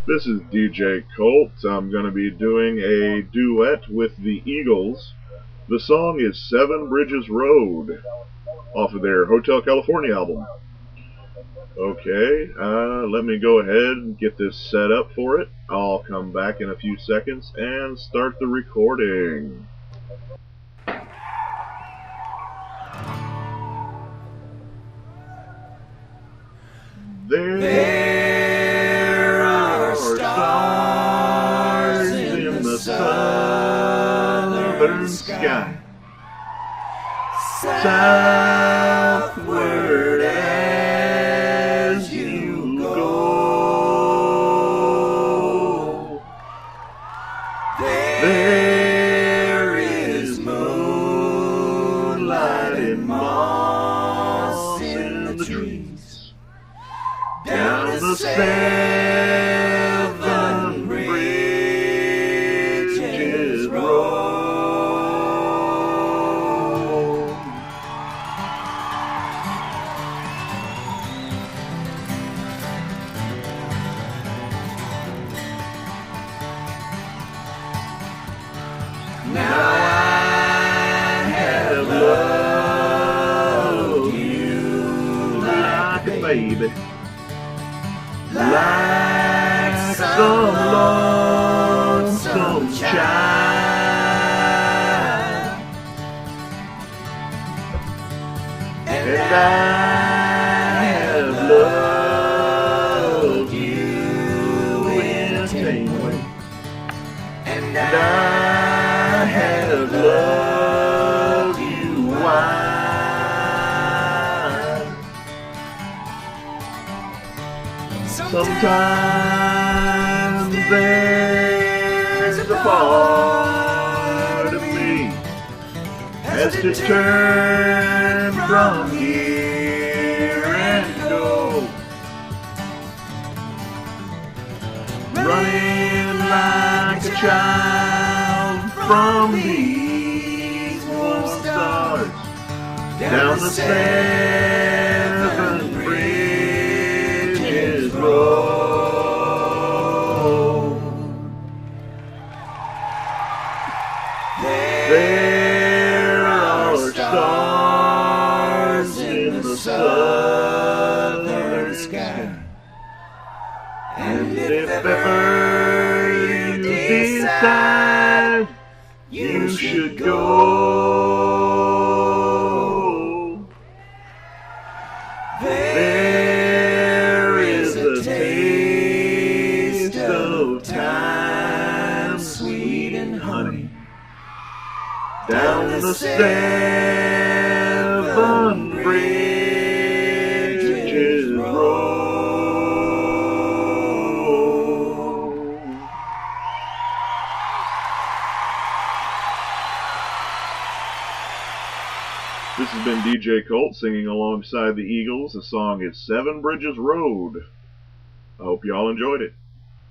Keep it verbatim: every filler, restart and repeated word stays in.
This is D J Colt. I'm going to be doing a duet with the Eagles. The song is Seven Bridges Road off of their Hotel California album. Okay, uh, let me go ahead and get this set up for it. I'll come back in a few seconds and start the recording. There, there are stars in the southern sky, southward as you go. There is moonlight and moss in the trees, down the seven bridges road. Now I have loved you like a baby, like some lonesome child, and I have loved you intently, and I have loved you wide. Sometimes there's a part of me has to turn from here and go, running like a child from these warm stars, down the seven bridges road. There are stars in the southern sky, and if ever you decide you should go, there is a taste of time, sweet and honey, down the seven bridges road. This has been D J Colt singing alongside the Eagles. The song is Seven Bridges Road. I hope y'all enjoyed it.